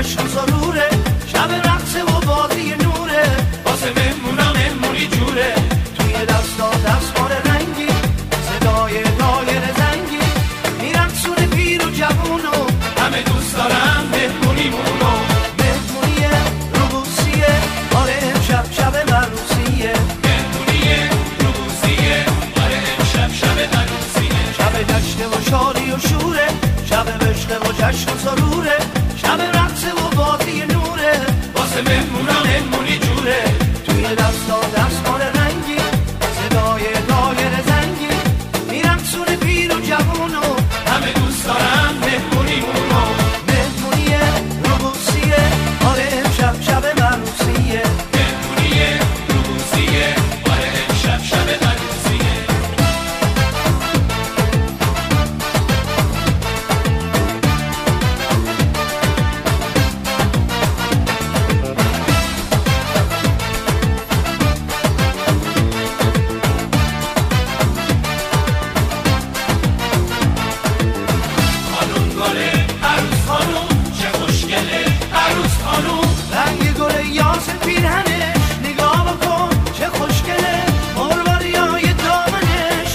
جشن و سروره، شب رقص و بازی نوره، واسه مهمونا مهمونی جوره. توی دستا دستمال رنگی، صدای دایر زنگی، میرقصونه پیر و جوونو، همه دوست دارن مهمونیمونو. مهمونیه رو بوسیه، آره امشب شب عروسیه. مهمونیه رو بوسیه، آره امشب شب عروسیه. شب جشن و شادی و شوره، شب عشق و جشن و سروره، شب رقص و بازی نوره، واسه مهمونا مهمونی جوره. توی دستا دستمال رنگی، صدای دایر زنگی، میرقصونه پیر و جوونو، همه دوست دارن مهمونیمونو. مهمونیه رو بوسیه، آره امشب شب عروسیه. مهمونیه رو بوسیه، آره امشب شب عروسیه. رنگ گل یاس پیرهنش، نگاه بکن چه خوشگله، مروریای دامنش.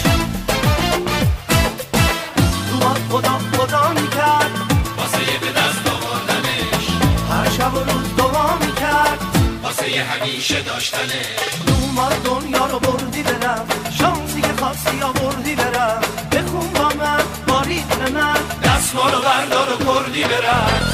تو باد خدا میکرد، واسه یه به دست آوردنش، هر شب و روز دعا میکرد، واسه یه همیشه داشتنش. اومد دنیا رو بردی برم، شانسی که خواستی آوردی برم، بخون با من باریک به من، دستمالو بردار و کردی برم.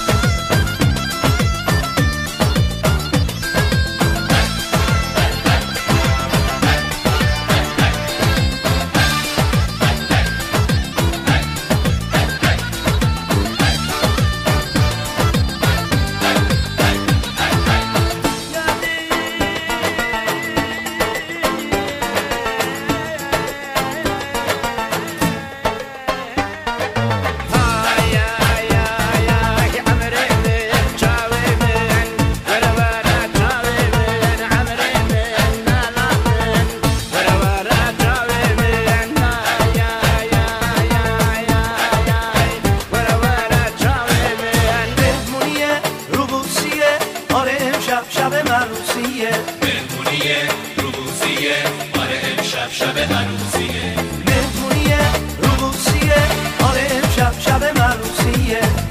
شب عروسیه. مهمونیه رو بوسیه، آره امشب شب عروسیه. مهمونیه رو بوسیه، آره امشب شب عروسیه.